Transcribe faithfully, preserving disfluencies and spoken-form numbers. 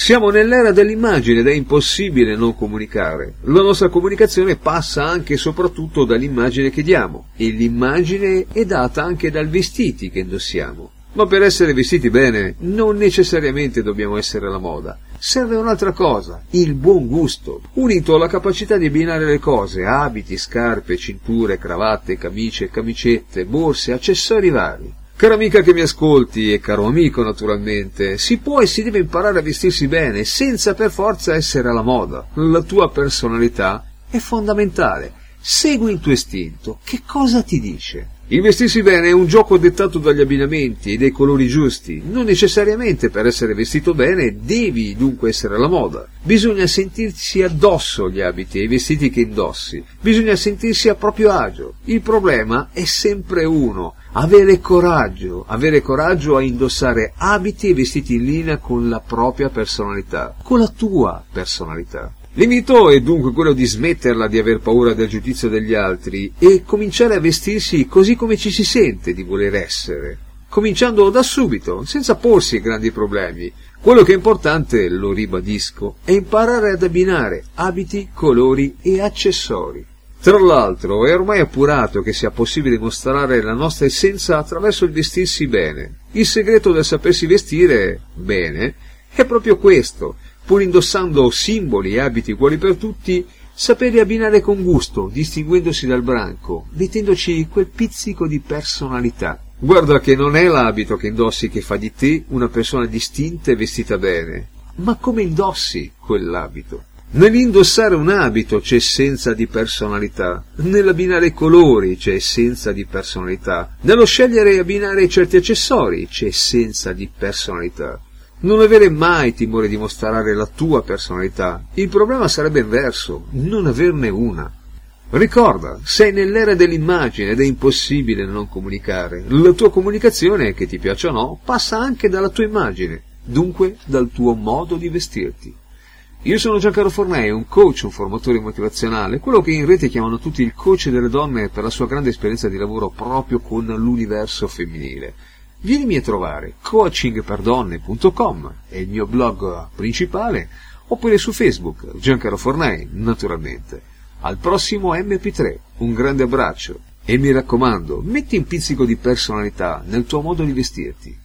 Siamo nell'era dell'immagine ed è impossibile non comunicare. La nostra comunicazione passa anche e soprattutto dall'immagine che diamo, e l'immagine è data anche dai vestiti che indossiamo. Ma per essere vestiti bene non necessariamente dobbiamo essere alla moda. Serve un'altra cosa, il buon gusto, unito alla capacità di abbinare le cose, abiti, scarpe, cinture, cravatte, camicie, camicette, borse, accessori vari. Cara amica che mi ascolti, e caro amico naturalmente, si può e si deve imparare a vestirsi bene, senza per forza essere alla moda. La tua personalità è fondamentale. Segui il tuo istinto. Che cosa ti dice? Il vestirsi bene è un gioco dettato dagli abbinamenti e dai colori giusti. Non necessariamente per essere vestito bene devi dunque essere alla moda. Bisogna sentirsi addosso gli abiti e i vestiti che indossi. Bisogna sentirsi a proprio agio. Il problema è sempre uno: avere coraggio, avere coraggio a indossare abiti e vestiti in linea con la propria personalità, con la tua personalità. L'invito è dunque quello di smetterla di aver paura del giudizio degli altri e cominciare a vestirsi così come ci si sente di voler essere, cominciando da subito, senza porsi grandi problemi. Quello che è importante, lo ribadisco, è imparare ad abbinare abiti, colori e accessori. Tra l'altro è ormai appurato che sia possibile mostrare la nostra essenza attraverso il vestirsi bene. Il segreto del sapersi vestire bene è proprio questo: pur indossando simboli e abiti uguali per tutti, saperli abbinare con gusto, distinguendosi dal branco, mettendoci quel pizzico di personalità. Guarda che non è l'abito che indossi che fa di te una persona distinta e vestita bene, ma come indossi quell'abito. Nell'indossare un abito c'è essenza di personalità, nell'abbinare i colori c'è essenza di personalità, nello scegliere e abbinare certi accessori c'è essenza di personalità. Non avere mai timore di mostrare la tua personalità. Il problema sarebbe inverso, non averne una. Ricorda, sei nell'era dell'immagine ed è impossibile non comunicare. La tua comunicazione, che ti piaccia o no, passa anche dalla tua immagine, dunque dal tuo modo di vestirti. Io sono Giancarlo Fornei, un coach, un formatore motivazionale, quello che in rete chiamano tutti il coach delle donne per la sua grande esperienza di lavoro proprio con l'universo femminile. Vienimi a trovare, coaching per donne punto com è il mio blog principale, oppure su Facebook, Giancarlo Fornei, naturalmente. Al prossimo M P tre, un grande abbraccio e mi raccomando, metti un pizzico di personalità nel tuo modo di vestirti.